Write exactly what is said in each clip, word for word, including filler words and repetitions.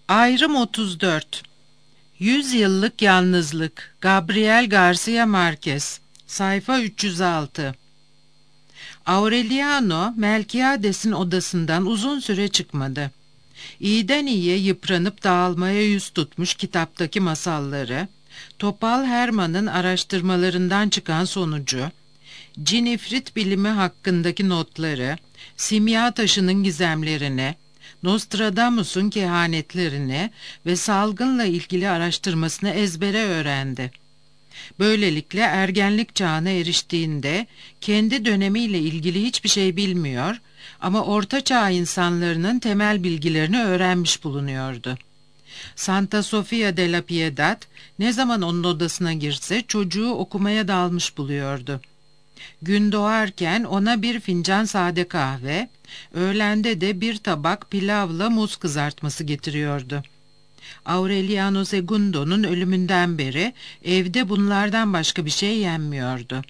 Ayrım otuz dört. Yüz Yıllık Yalnızlık. Gabriel Garcia Marquez. Sayfa üç yüz altı. Aureliano, Melquiades'in odasından uzun süre çıkmadı. İyiden iyiye yıpranıp dağılmaya yüz tutmuş kitaptaki masalları, Topal Hermann'ın araştırmalarından çıkan sonucu, cinifrit bilimi hakkındaki notları, simya taşının gizemlerini, Nostradamus'un kehanetlerini ve salgınla ilgili araştırmasını ezbere öğrendi. Böylelikle ergenlik çağına eriştiğinde kendi dönemiyle ilgili hiçbir şey bilmiyor ama Orta Çağ insanlarının temel bilgilerini öğrenmiş bulunuyordu. Santa Sofia de la Piedad ne zaman onun odasına girse çocuğu okumaya dalmış buluyordu. Gün doğarken ona bir fincan sade kahve, öğlende de bir tabak pilavla muz kızartması getiriyordu. Aureliano Segundo'nun ölümünden beri evde bunlardan başka bir şey yenmiyordu.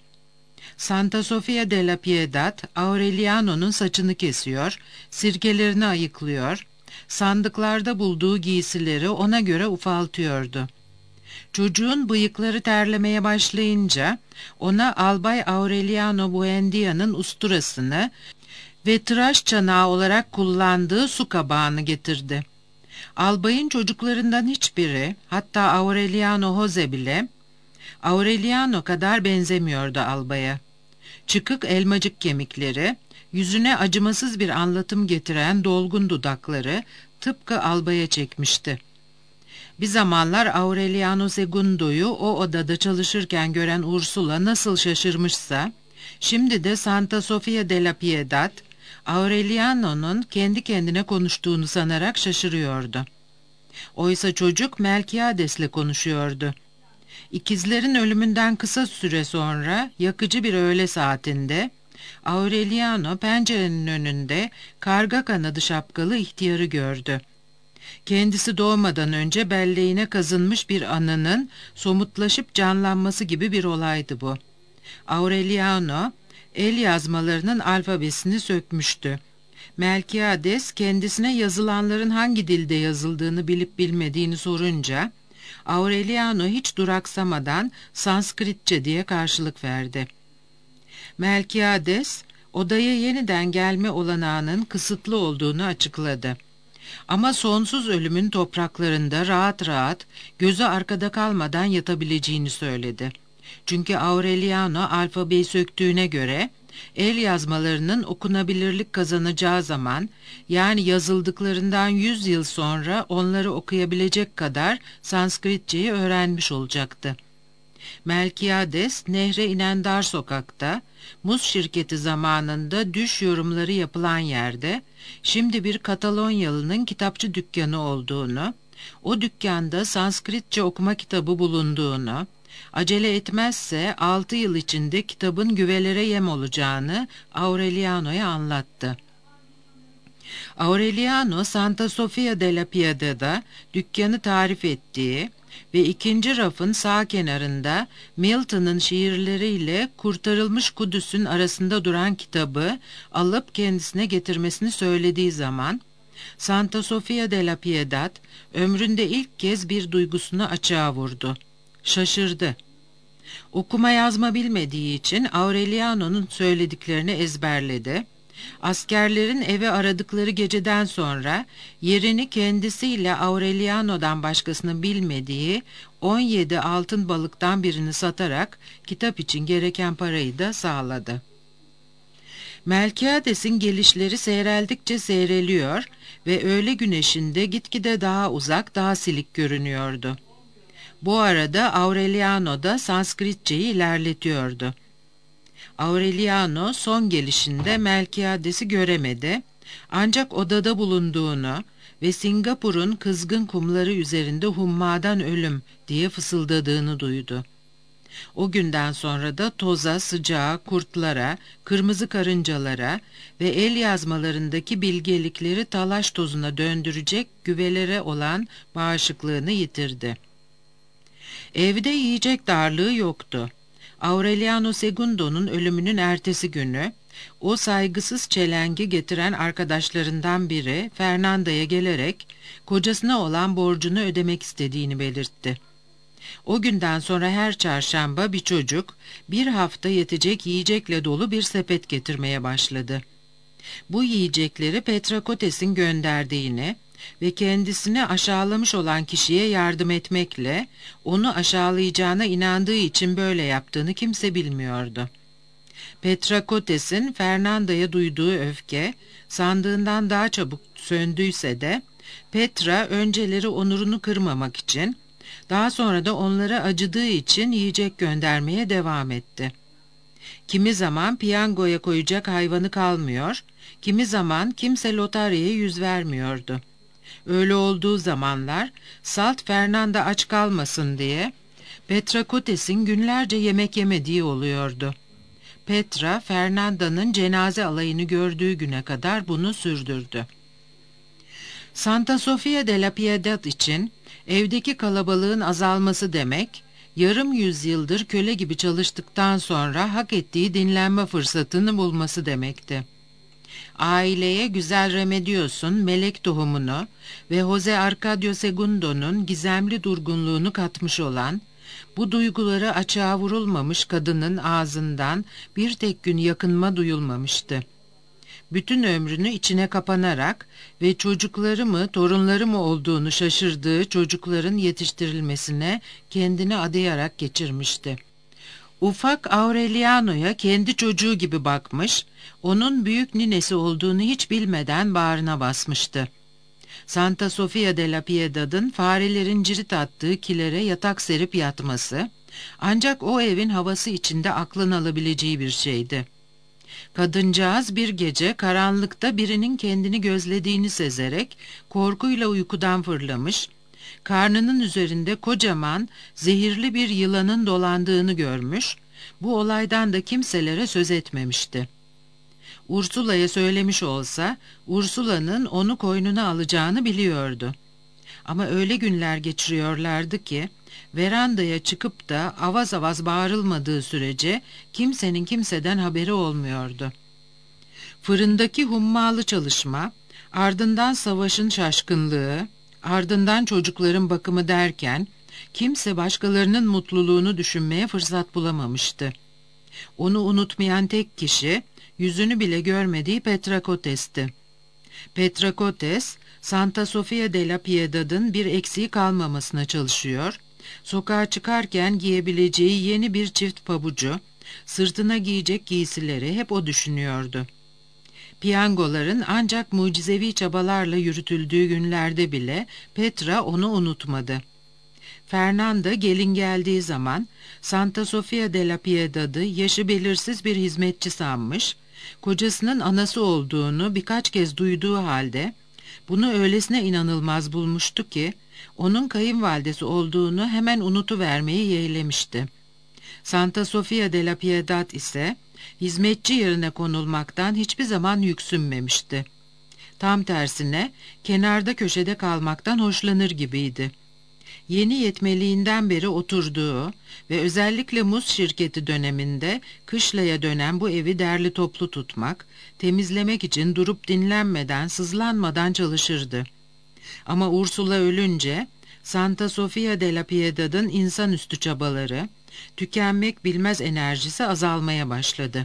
Santa Sofia de la Piedad, Aureliano'nun saçını kesiyor, sirkelerini ayıklıyor, sandıklarda bulduğu giysileri ona göre ufaltıyordu. Çocuğun bıyıkları terlemeye başlayınca ona Albay Aureliano Buendia'nın usturasını ve tıraş çanağı olarak kullandığı su kabağını getirdi. Albayın çocuklarından hiçbiri, hatta Aureliano Jose bile, Aureliano kadar benzemiyordu albaya. Çıkık elmacık kemikleri, yüzüne acımasız bir anlatım getiren dolgun dudakları tıpkı albaya çekmişti. Bir zamanlar Aureliano Segundo'yu o odada çalışırken gören Ursula nasıl şaşırmışsa, şimdi de Santa Sofia de la Piedad, Aureliano'nun kendi kendine konuştuğunu sanarak şaşırıyordu. Oysa çocuk Melquiades'le konuşuyordu. İkizlerin ölümünden kısa süre sonra yakıcı bir öğle saatinde Aureliano pencerenin önünde karga kanadı şapkalı ihtiyarı gördü. Kendisi doğmadan önce belleğine kazınmış bir anının somutlaşıp canlanması gibi bir olaydı bu. Aureliano el yazmalarının alfabesini sökmüştü. Melquiades kendisine yazılanların hangi dilde yazıldığını bilip bilmediğini sorunca Aureliano hiç duraksamadan Sanskritçe diye karşılık verdi. Melquiades odaya yeniden gelme olanağının kısıtlı olduğunu açıkladı. Ama sonsuz ölümün topraklarında rahat rahat, gözü arkada kalmadan yatabileceğini söyledi. Çünkü Aureliano alfabeyi söktüğüne göre, el yazmalarının okunabilirlik kazanacağı zaman, yani yazıldıklarından yüz yıl sonra onları okuyabilecek kadar Sanskritçeyi öğrenmiş olacaktı. Melquiades, nehre inen dar sokakta, muz şirketi zamanında düş yorumları yapılan yerde, şimdi bir Katalonyalı'nın kitapçı dükkanı olduğunu, o dükkanda Sanskritçe okuma kitabı bulunduğunu, acele etmezse altı yıl içinde kitabın güvelere yem olacağını Aureliano'ya anlattı. Aureliano, Santa Sofia de la Piedad'da dükkanı tarif ettiği ve ikinci rafın sağ kenarında Milton'ın şiirleriyle Kurtarılmış Kudüs'ün arasında duran kitabı alıp kendisine getirmesini söylediği zaman, Santa Sofia de la Piedad ömründe ilk kez bir duygusunu açığa vurdu. Şaşırdı. Okuma yazma bilmediği için Aureliano'nun söylediklerini ezberledi. Askerlerin evi aradıkları geceden sonra yerini kendisiyle Aureliano'dan başkasının bilmediği on yedi altın balıktan birini satarak kitap için gereken parayı da sağladı. Melquiades'in gelişleri seyreldikçe seyreliyor ve öğle güneşinde gitgide daha uzak, daha silik görünüyordu. Bu arada Aureliano da Sanskritçeyi ilerletiyordu. Aureliano son gelişinde Melquiades'i göremedi, ancak odada bulunduğunu ve Singapur'un kızgın kumları üzerinde hummadan ölüm diye fısıldadığını duydu. O günden sonra da toza, sıcağa, kurtlara, kırmızı karıncalara ve el yazmalarındaki bilgelikleri talaş tozuna döndürecek güvelere olan bağışıklığını yitirdi. Evde yiyecek darlığı yoktu. Aureliano Segundo'nun ölümünün ertesi günü O saygısız çelengi getiren arkadaşlarından biri Fernanda'ya gelerek kocasına olan borcunu ödemek istediğini belirtti. O günden sonra her çarşamba bir çocuk bir hafta yetecek yiyecekle dolu bir sepet getirmeye başladı. Bu yiyecekleri Petrakotes'in gönderdiğini ve kendisini aşağılamış olan kişiye yardım etmekle onu aşağılayacağına inandığı için böyle yaptığını kimse bilmiyordu. Petrakotes'in Fernanda'ya duyduğu öfke sandığından daha çabuk söndüyse de Petra önceleri onurunu kırmamak için, daha sonra da onlara acıdığı için yiyecek göndermeye devam etti. Kimi zaman piyangoya koyacak hayvanı kalmıyor, kimi zaman kimse lotaryaya yüz vermiyordu. Öyle olduğu zamanlar Salt Fernanda aç kalmasın diye Petrakotes'in günlerce yemek yemediği oluyordu. Petra, Fernanda'nın cenaze alayını gördüğü güne kadar bunu sürdürdü. Santa Sofia de la Piedad için evdeki kalabalığın azalması demek, yarım yüzyıldır köle gibi çalıştıktan sonra hak ettiği dinlenme fırsatını bulması demekti. Aileye güzel Remedios'un melek tohumunu ve Jose Arcadio Segundo'nun gizemli durgunluğunu katmış olan, bu duyguları açığa vurulmamış kadının ağzından bir tek gün yakınma duyulmamıştı. Bütün ömrünü içine kapanarak ve çocukları mı torunları mı olduğunu şaşırdığı çocukların yetiştirilmesine kendini adayarak geçirmişti. Ufak Aureliano'ya kendi çocuğu gibi bakmış, onun büyük ninesi olduğunu hiç bilmeden bağrına basmıştı. Santa Sofia de la Piedad'ın farelerin cirit attığı kilere yatak serip yatması, ancak o evin havası içinde aklın alabileceği bir şeydi. Kadıncağız bir gece karanlıkta birinin kendini gözlediğini sezerek korkuyla uykudan fırlamış, karnının üzerinde kocaman, zehirli bir yılanın dolandığını görmüş, bu olaydan da kimselere söz etmemişti. Ursula'ya söylemiş olsa, Ursula'nın onu koynuna alacağını biliyordu. Ama öyle günler geçiriyorlardı ki, verandaya çıkıp da avaz avaz bağırılmadığı sürece kimsenin kimseden haberi olmuyordu. Fırındaki hummalı çalışma, ardından savaşın şaşkınlığı, ardından çocukların bakımı derken, kimse başkalarının mutluluğunu düşünmeye fırsat bulamamıştı. Onu unutmayan tek kişi, yüzünü bile görmediği Petrakotes'ti. Petrakotes, Santa Sofia de la Piedad'ın bir eksiği kalmamasına çalışıyor, sokağa çıkarken giyebileceği yeni bir çift pabucu, sırtına giyecek giysileri hep o düşünüyordu. Piyangoların ancak mucizevi çabalarla yürütüldüğü günlerde bile Petra onu unutmadı. Fernanda gelin geldiği zaman Santa Sofia de la Piedad'ı yaşı belirsiz bir hizmetçi sanmış, kocasının anası olduğunu birkaç kez duyduğu halde bunu öylesine inanılmaz bulmuştu ki onun kayınvalidesi olduğunu hemen unutuvermeyi yeğlemişti. Santa Sofia de la Piedad ise hizmetçi yerine konulmaktan hiçbir zaman yüksünmemişti. Tam tersine kenarda köşede kalmaktan hoşlanır gibiydi. Yeni yetmeliğinden beri oturduğu ve özellikle muz şirketi döneminde kışlaya dönen bu evi derli toplu tutmak, temizlemek için durup dinlenmeden, sızlanmadan çalışırdı. Ama Ursula ölünce Santa Sofia de la Piedad'ın insanüstü çabaları, tükenmek bilmez enerjisi azalmaya başladı.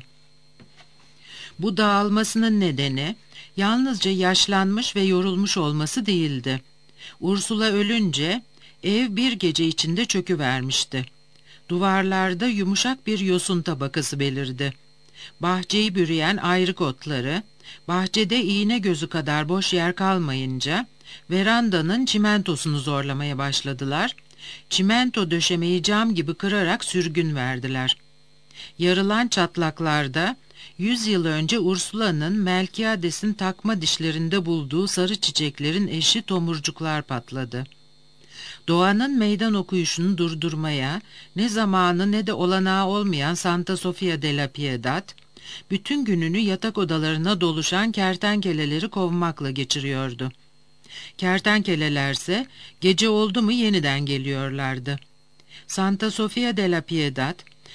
Bu dağılmasının nedeni yalnızca yaşlanmış ve yorulmuş olması değildi. Ursula ölünce ev bir gece içinde çöküvermişti. Duvarlarda yumuşak bir yosun tabakası belirdi. Bahçeyi bürüyen ayrık otları, bahçede iğne gözü kadar boş yer kalmayınca verandanın çimentosunu zorlamaya başladılar. Çimento döşemeyi cam gibi kırarak sürgün verdiler. Yarılan çatlaklarda yüz yıl önce Ursula'nın Melkiades'in takma dişlerinde bulduğu sarı çiçeklerin eşi tomurcuklar patladı. Doğanın meydan okuyuşunu durdurmaya ne zamanı ne de olanağı olmayan Santa Sofia de la Piedad, bütün gününü yatak odalarına doluşan kertenkeleleri kovmakla geçiriyordu. Kertenkelelerse gece oldu mu yeniden geliyorlardı. Santa Sofia de la Piedad,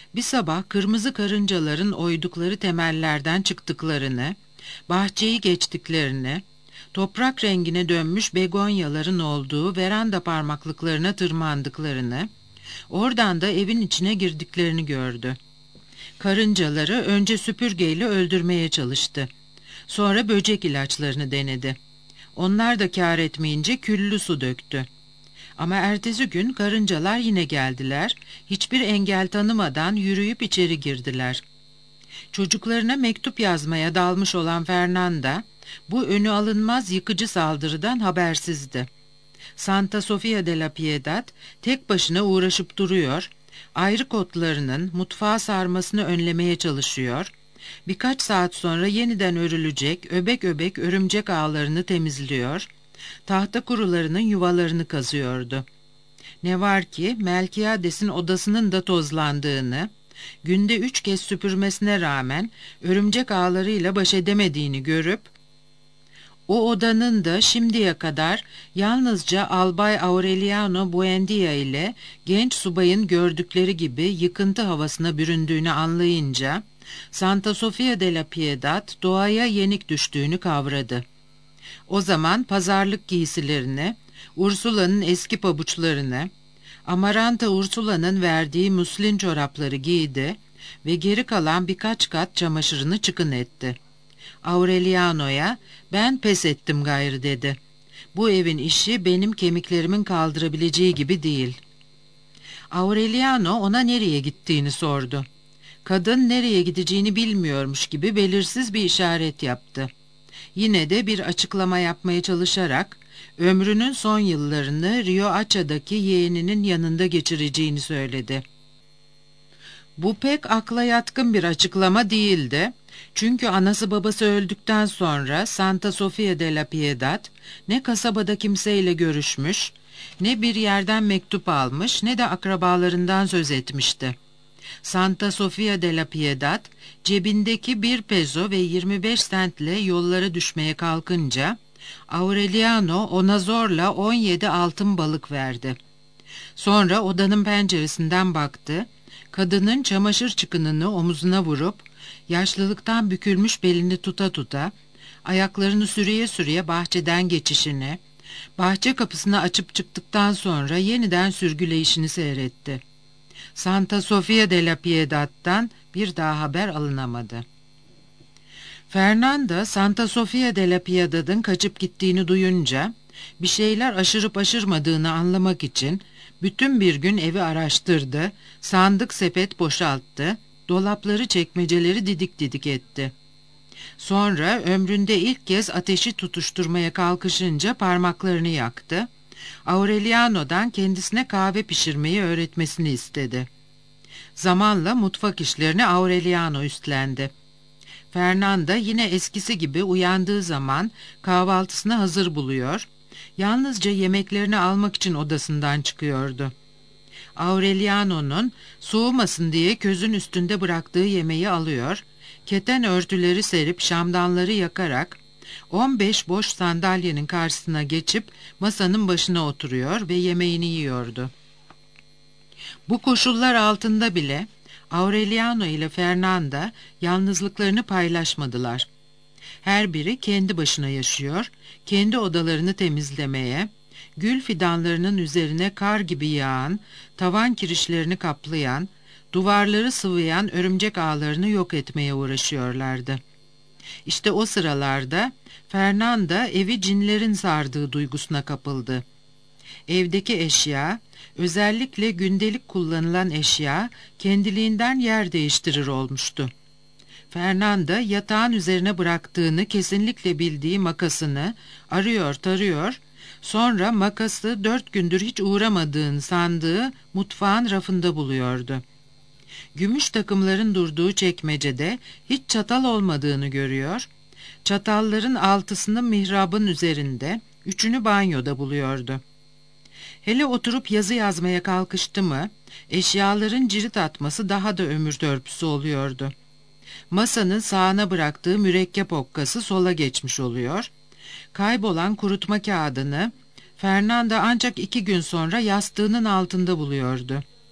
Bir sabah kırmızı karıncaların oydukları temellerden çıktıklarını, bahçeyi geçtiklerini, toprak rengine dönmüş begonyaların olduğu veranda parmaklıklarına tırmandıklarını, oradan da evin içine girdiklerini gördü. Karıncaları önce süpürgeyle öldürmeye çalıştı. Sonra böcek ilaçlarını denedi. Onlar da kâr etmeyince küllü su döktü. Ama ertesi gün karıncalar yine geldiler, hiçbir engel tanımadan yürüyüp içeri girdiler. Çocuklarına mektup yazmaya dalmış olan Fernanda, bu önü alınmaz yıkıcı saldırıdan habersizdi. Santa Sofia de la Piedad tek başına uğraşıp duruyor, ayrı kotlarının mutfağa sarmasını önlemeye çalışıyor, birkaç saat sonra yeniden örülecek öbek öbek örümcek ağlarını temizliyor, tahta kurularının yuvalarını kazıyordu. Ne var ki Melkiades'in odasının da tozlandığını, günde üç kez süpürmesine rağmen örümcek ağlarıyla baş edemediğini görüp, o odanın da şimdiye kadar yalnızca Albay Aureliano Buendia ile genç subayın gördükleri gibi yıkıntı havasına büründüğünü anlayınca, Santa Sofia de la Piedad doğaya yenik düştüğünü kavradı. O zaman pazarlık giysilerini, Ursula'nın eski pabuçlarını, Amaranta Ursula'nın verdiği muslin çorapları giydi ve geri kalan birkaç kat çamaşırını çıkın etti. Aureliano'ya ben pes ettim gayrı dedi. Bu evin işi benim kemiklerimin kaldırabileceği gibi değil. Aureliano ona nereye gittiğini sordu. Kadın nereye gideceğini bilmiyormuş gibi belirsiz bir işaret yaptı. Yine de bir açıklama yapmaya çalışarak ömrünün son yıllarını Rio Haça'daki yeğeninin yanında geçireceğini söyledi. Bu pek akla yatkın bir açıklama değildi. Çünkü anası babası öldükten sonra Santa Sofia de la Piedad ne kasabada kimseyle görüşmüş, ne bir yerden mektup almış, ne de akrabalarından söz etmişti. Santa Sofia de la Piedad cebindeki bir peso ve yirmi beş sentle yollara düşmeye kalkınca Aureliano ona zorla on yedi altın balık verdi. Sonra odanın penceresinden baktı, kadının çamaşır çıkınını omuzuna vurup yaşlılıktan bükülmüş belini tuta tuta ayaklarını sürüye sürüye bahçeden geçişini, bahçe kapısını açıp çıktıktan sonra yeniden sürgüleyişini seyretti. Santa Sofia de la Piedad'dan bir daha haber alınamadı. Fernanda, Santa Sofia de la Piedad'ın kaçıp gittiğini duyunca, bir şeyler aşırıp aşırmadığını anlamak için bütün bir gün evi araştırdı, sandık sepet boşalttı, dolapları çekmeceleri didik didik etti. Sonra ömründe ilk kez ateşi tutuşturmaya kalkışınca parmaklarını yaktı, Aureliano'dan kendisine kahve pişirmeyi öğretmesini istedi. Zamanla mutfak işlerini Aureliano üstlendi. Fernanda yine eskisi gibi uyandığı zaman kahvaltısını hazır buluyor, yalnızca yemeklerini almak için odasından çıkıyordu. Aureliano'nun soğumasın diye közün üstünde bıraktığı yemeği alıyor, keten örtüleri serip şamdanları yakarak on beş boş sandalyenin karşısına geçip masanın başına oturuyor ve yemeğini yiyordu. Bu koşullar altında bile Aureliano ile Fernanda yalnızlıklarını paylaşmadılar. Her biri kendi başına yaşıyor, kendi odalarını temizlemeye, gül fidanlarının üzerine kar gibi yağan, tavan kirişlerini kaplayan, duvarları sıvayan örümcek ağlarını yok etmeye uğraşıyorlardı. İşte o sıralarda Fernanda evi cinlerin sardığı duygusuna kapıldı. Evdeki eşya, özellikle gündelik kullanılan eşya, kendiliğinden yer değiştirir olmuştu. Fernanda yatağın üzerine bıraktığını kesinlikle bildiği makasını arıyor tarıyor, sonra makası dört gündür hiç uğramadığını sandığı mutfağın rafında buluyordu. Gümüş takımların durduğu çekmecede hiç çatal olmadığını görüyor, çatalların altısını mihrabın üzerinde, üçünü banyoda buluyordu. Hele oturup yazı yazmaya kalkıştı mı, eşyaların cirit atması daha da ömür törpüsü oluyordu. Masanın sağına bıraktığı mürekkep okkası sola geçmiş oluyor, kaybolan kurutma kağıdını Fernanda ancak iki gün sonra yastığının altında buluyordu.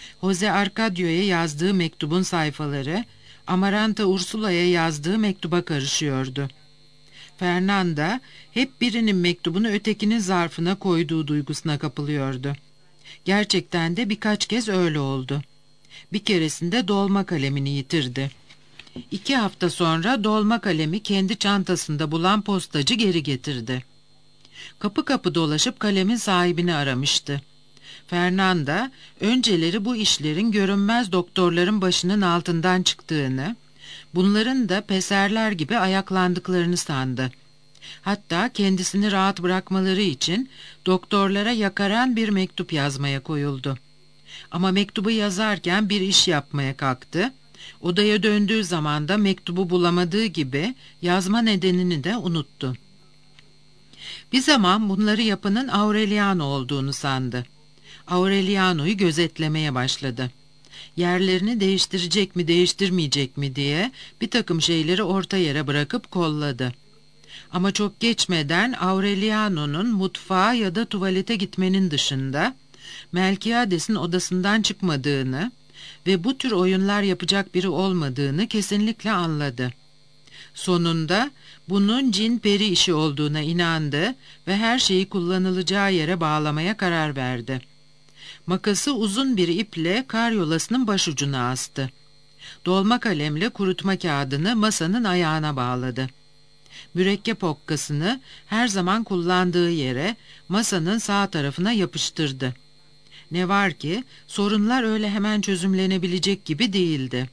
Jose Arcadio'ya yazdığı mektubun sayfaları, Amaranta Ursula'ya yazdığı mektuba karışıyordu. Fernanda hep birinin mektubunu ötekinin zarfına koyduğu duygusuna kapılıyordu. Gerçekten de birkaç kez öyle oldu. Bir keresinde dolma kalemini yitirdi. İki hafta sonra dolma kalemi kendi çantasında bulan postacı geri getirdi. Kapı kapı dolaşıp kalemin sahibini aramıştı. Fernanda önceleri bu işlerin görünmez doktorların başının altından çıktığını, bunların da peserler gibi ayaklandıklarını sandı. Hatta kendisini rahat bırakmaları için doktorlara yakaran bir mektup yazmaya koyuldu. Ama mektubu yazarken bir iş yapmaya kalktı. Odaya döndüğü zaman da mektubu bulamadığı gibi yazma nedenini de unuttu. Bir zaman bunları yapanın Aureliano olduğunu sandı. Aureliano'yu gözetlemeye başladı. Yerlerini değiştirecek mi değiştirmeyecek mi diye bir takım şeyleri orta yere bırakıp kolladı. Ama çok geçmeden Aureliano'nun mutfağa ya da tuvalete gitmenin dışında Melkiades'in odasından çıkmadığını ve bu tür oyunlar yapacak biri olmadığını kesinlikle anladı. Sonunda bunun cin peri işi olduğuna inandı ve her şeyi kullanılacağı yere bağlamaya karar verdi. Makası uzun bir iple karyolasının başucuna astı. Dolma kalemle kurutma kağıdını masanın ayağına bağladı. Mürekkep okkasını her zaman kullandığı yere masanın sağ tarafına yapıştırdı. Ne var ki sorunlar öyle hemen çözümlenebilecek gibi değildi.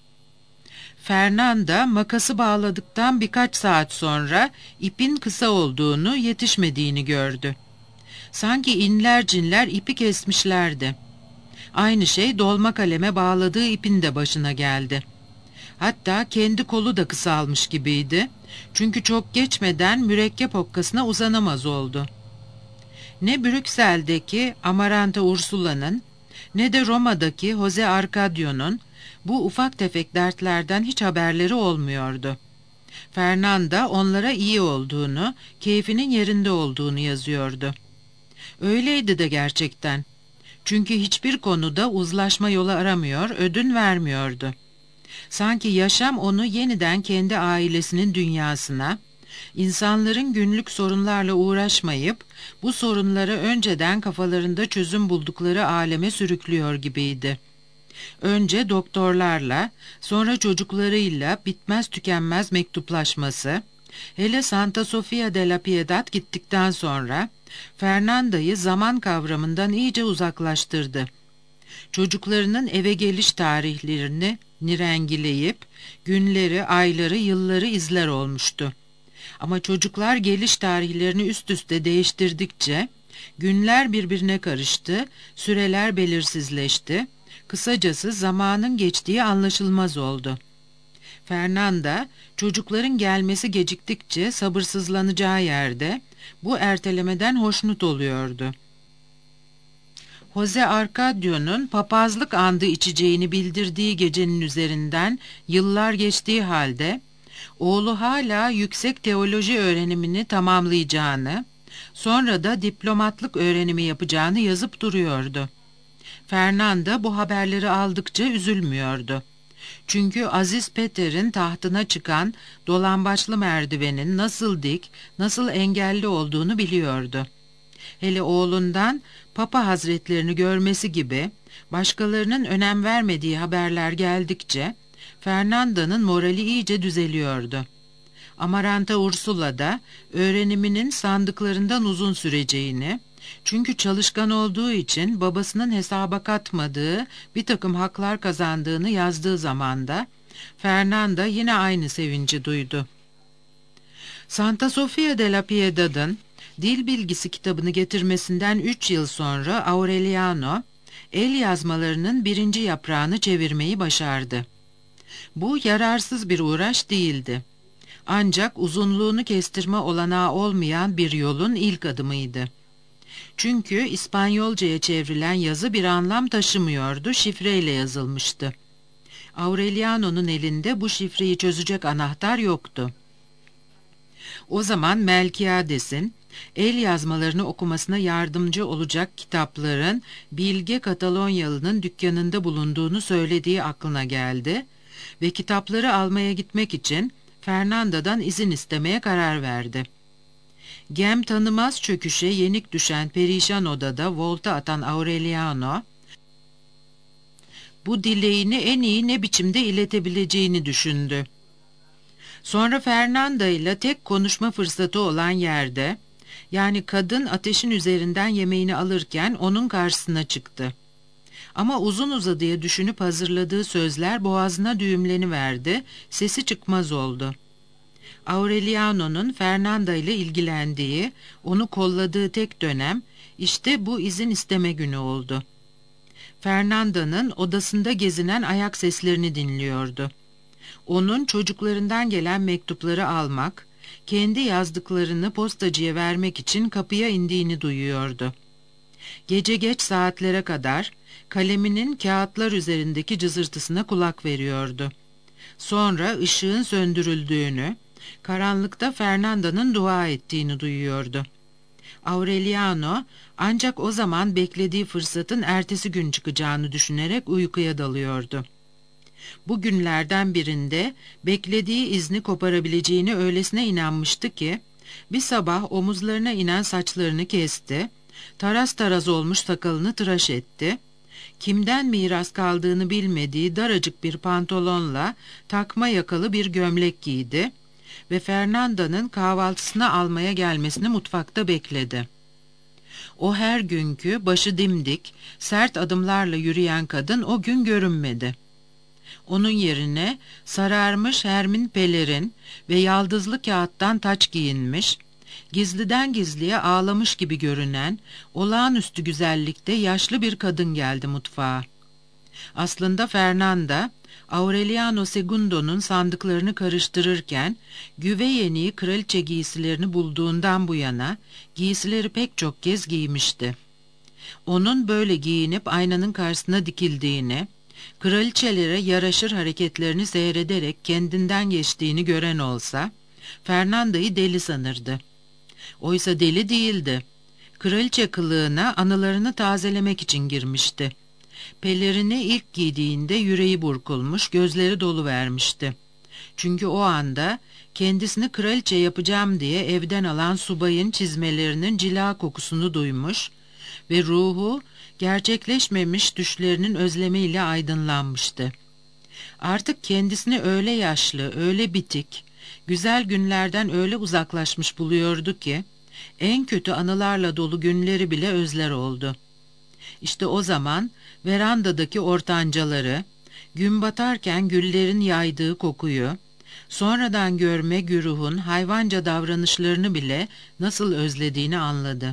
Fernanda makası bağladıktan birkaç saat sonra ipin kısa olduğunu, yetişmediğini gördü. Sanki inler cinler ipi kesmişlerdi. Aynı şey dolma kaleme bağladığı ipin de başına geldi. Hatta kendi kolu da kısalmış gibiydi. Çünkü çok geçmeden mürekkep okkasına uzanamaz oldu. Ne Brüksel'deki Amaranta Ursula'nın ne de Roma'daki Jose Arcadio'nun bu ufak tefek dertlerden hiç haberleri olmuyordu. Fernanda onlara iyi olduğunu, keyfinin yerinde olduğunu yazıyordu. Öyleydi de gerçekten. Çünkü hiçbir konuda uzlaşma yolu aramıyor, ödün vermiyordu. Sanki yaşam onu yeniden kendi ailesinin dünyasına, insanların günlük sorunlarla uğraşmayıp bu sorunları önceden kafalarında çözüm buldukları aleme sürüklüyor gibiydi. Önce doktorlarla, sonra çocuklarıyla bitmez tükenmez mektuplaşması, hele Santa Sofia de la Piedad gittikten sonra Fernanda'yı zaman kavramından iyice uzaklaştırdı. Çocuklarının eve geliş tarihlerini nirengileyip günleri, ayları, yılları izler olmuştu. Ama çocuklar geliş tarihlerini üst üste değiştirdikçe günler birbirine karıştı, süreler belirsizleşti. Kısacası zamanın geçtiği anlaşılmaz oldu. Fernanda çocukların gelmesi geciktikçe sabırsızlanacağı yerde bu ertelemeden hoşnut oluyordu. Jose Arcadio'nun papazlık andı içeceğini bildirdiği gecenin üzerinden yıllar geçtiği halde oğlu hala yüksek teoloji öğrenimini tamamlayacağını, sonra da diplomatlık öğrenimi yapacağını yazıp duruyordu. Fernanda bu haberleri aldıkça üzülmüyordu. Çünkü Aziz Peter'in tahtına çıkan dolambaçlı merdivenin nasıl dik, nasıl engelli olduğunu biliyordu. Hele oğlundan Papa Hazretlerini görmesi gibi başkalarının önem vermediği haberler geldikçe Fernanda'nın morali iyice düzeliyordu. Amaranta Ursula da öğreniminin sandıklarından uzun süreceğini, çünkü çalışkan olduğu için babasının hesaba katmadığı bir takım haklar kazandığını yazdığı zamanda Fernanda yine aynı sevinci duydu. Santa Sofia de la Piedad'ın dil bilgisi kitabını getirmesinden üç yıl sonra Aureliano, el yazmalarının birinci yaprağını çevirmeyi başardı. Bu yararsız bir uğraş değildi. Ancak uzunluğunu kestirme olanağı olmayan bir yolun ilk adımıydı. Çünkü İspanyolcaya çevrilen yazı bir anlam taşımıyordu, şifreyle yazılmıştı. Aureliano'nun elinde bu şifreyi çözecek anahtar yoktu. O zaman Melkiades'in, el yazmalarını okumasına yardımcı olacak kitapların bilge Katalonyalı'nın dükkanında bulunduğunu söylediği aklına geldi ve kitapları almaya gitmek için Fernanda'dan izin istemeye karar verdi. Gem tanımaz çöküşe yenik düşen perişan odada volta atan Aureliano, bu dileğini en iyi ne biçimde iletebileceğini düşündü. Sonra Fernanda ile tek konuşma fırsatı olan yerde, yani kadın ateşin üzerinden yemeğini alırken onun karşısına çıktı. Ama uzun uzadıya düşünüp hazırladığı sözler boğazına düğümleniverdi, sesi çıkmaz oldu. Aureliano'nun Fernanda ile ilgilendiği, onu kolladığı tek dönem, işte bu izin isteme günü oldu. Fernanda'nın odasında gezinen ayak seslerini dinliyordu. Onun çocuklarından gelen mektupları almak, kendi yazdıklarını postacıya vermek için kapıya indiğini duyuyordu. Gece geç saatlere kadar kaleminin kağıtlar üzerindeki cızırtısına kulak veriyordu. Sonra ışığın söndürüldüğünü, karanlıkta Fernanda'nın dua ettiğini duyuyordu. Aureliano ancak o zaman beklediği fırsatın ertesi gün çıkacağını düşünerek uykuya dalıyordu. Bu günlerden birinde beklediği izni koparabileceğine öylesine inanmıştı ki, bir sabah omuzlarına inen saçlarını kesti, taraz taraz olmuş sakalını tıraş etti, kimden miras kaldığını bilmediği daracık bir pantolonla takma yakalı bir gömlek giydi ve Fernanda'nın kahvaltısını almaya gelmesini mutfakta bekledi. O her günkü başı dimdik, sert adımlarla yürüyen kadın o gün görünmedi. Onun yerine sararmış hermin pelerin ve yaldızlı kağıttan taç giyinmiş, gizliden gizliye ağlamış gibi görünen, olağanüstü güzellikte yaşlı bir kadın geldi mutfağa. Aslında Fernanda, Aureliano Segundo'nun sandıklarını karıştırırken, güve yeniği kraliçe giysilerini bulduğundan bu yana, giysileri pek çok kez giymişti. Onun böyle giyinip aynanın karşısına dikildiğini, kraliçelere yaraşır hareketlerini seyrederek kendinden geçtiğini gören olsa, Fernanda'yı deli sanırdı. Oysa deli değildi. Kraliçe kılığına anılarını tazelemek için girmişti. Pelerini ilk giydiğinde yüreği burkulmuş, gözleri dolu vermişti. Çünkü o anda kendisini kraliçe yapacağım diye evden alan subayın çizmelerinin cila kokusunu duymuş ve ruhu gerçekleşmemiş düşlerinin özlemiyle aydınlanmıştı. Artık kendisini öyle yaşlı, öyle bitik, güzel günlerden öyle uzaklaşmış buluyordu ki, en kötü anılarla dolu günleri bile özler oldu. İşte o zaman verandadaki ortancaları, gün batarken güllerin yaydığı kokuyu, sonradan görme güruhun hayvanca davranışlarını bile nasıl özlediğini anladı.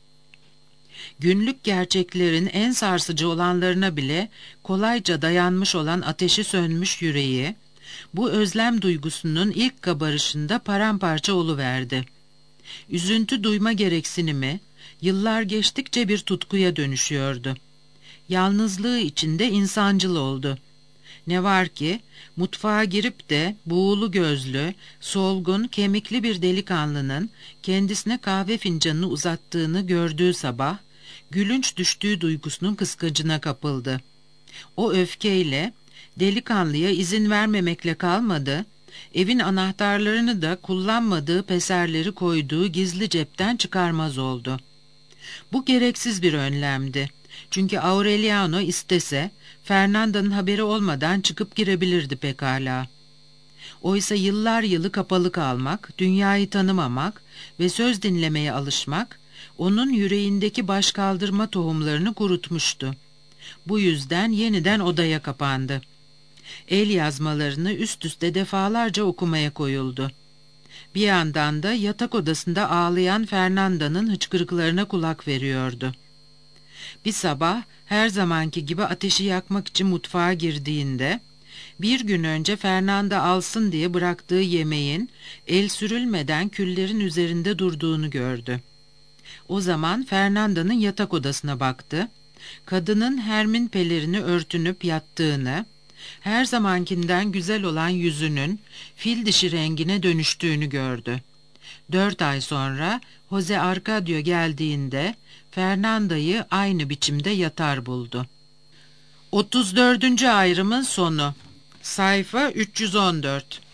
Günlük gerçeklerin en sarsıcı olanlarına bile kolayca dayanmış olan ateşi sönmüş yüreği, bu özlem duygusunun ilk kabarışında paramparça oluverdi. Üzüntü duyma gereksinimi, yıllar geçtikçe bir tutkuya dönüşüyordu. Yalnızlığı içinde insancıl oldu. Ne var ki, mutfağa girip de buğulu gözlü, solgun, kemikli bir delikanlının kendisine kahve fincanını uzattığını gördüğü sabah, gülünç düştüğü duygusunun kıskacına kapıldı. O öfkeyle, delikanlıya izin vermemekle kalmadı, evin anahtarlarını da kullanmadığı peserleri koyduğu gizli cepten çıkarmaz oldu. Bu gereksiz bir önlemdi. Çünkü Aureliano istese, Fernanda'nın haberi olmadan çıkıp girebilirdi pekala. Oysa yıllar yılı kapalı kalmak, dünyayı tanımamak ve söz dinlemeye alışmak, onun yüreğindeki başkaldırma tohumlarını kurutmuştu. Bu yüzden yeniden odaya kapandı. El yazmalarını üst üste defalarca okumaya koyuldu. Bir yandan da yatak odasında ağlayan Fernanda'nın hıçkırıklarına kulak veriyordu. Bir sabah her zamanki gibi ateşi yakmak için mutfağa girdiğinde, bir gün önce Fernanda alsın diye bıraktığı yemeğin el sürülmeden küllerin üzerinde durduğunu gördü. O zaman Fernanda'nın yatak odasına baktı, kadının hermin pelerini örtünüp yattığını, her zamankinden güzel olan yüzünün fil dişi rengine dönüştüğünü gördü. Dört ay sonra Jose Arcadio geldiğinde Fernanda'yı aynı biçimde yatar buldu. otuz dördüncü ayrımın sonu. Sayfa üç yüz on dört.